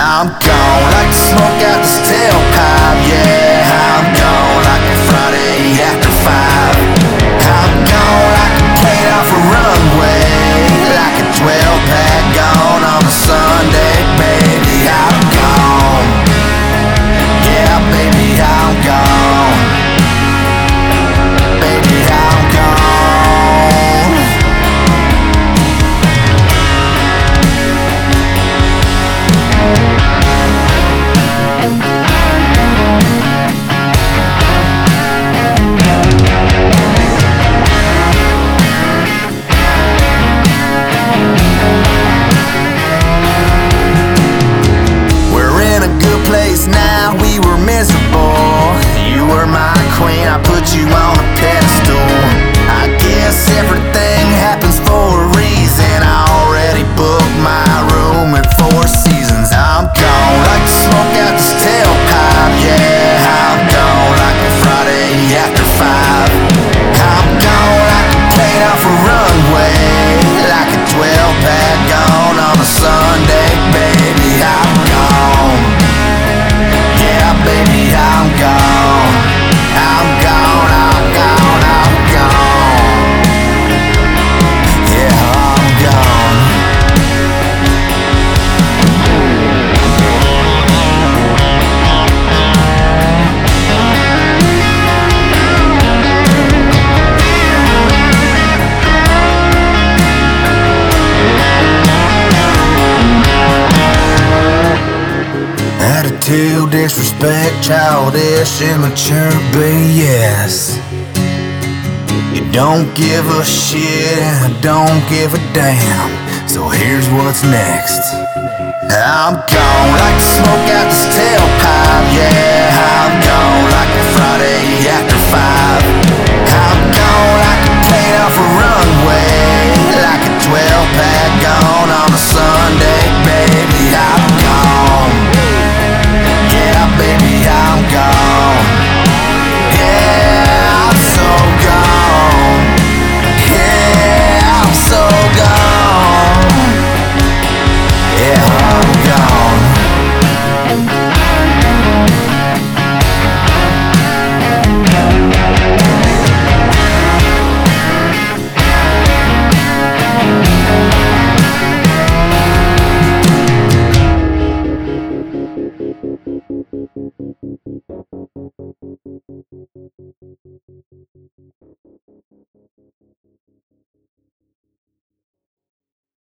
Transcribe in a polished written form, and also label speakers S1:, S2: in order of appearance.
S1: I'm gone like the smoke out this tailpipe, yeah. I'm gone like a Friday after 5. I'm gone like a plane off a runway, like a 12-pack gone on a Sunday, baby. I'm gone, yeah, baby, I'm gone, baby, I'm gone. Now we were miserable. You were my queen, I put you on a pedestal. I guess everything happens for a reason. I already booked my room in 4 seasons. I'm gone like the smoke out this tailpipe, yeah. I'm gone like a Friday after 5. I'm gone like a plane off a runway, like a 12-pack gone on a Sunday, baby. I'm gone, baby, I'm gone. I'm gone, I'm gone, I'm gone. Yeah, I'm gone. Attitude, disrespect, childish, immature BS. You don't give a shit and I don't give a damn. So here's what's next. I'm gone like the smoke out this tailpipe, yeah. I'm gone like a Friday after 5. I'm gone like a plane off a runway, like a 12-pack gone on a Sunday, baby. I'm gone, yeah, baby, I'm gone. Yeah, I'm so gone. Yeah, I'm so gone. Yeah, I'm gone.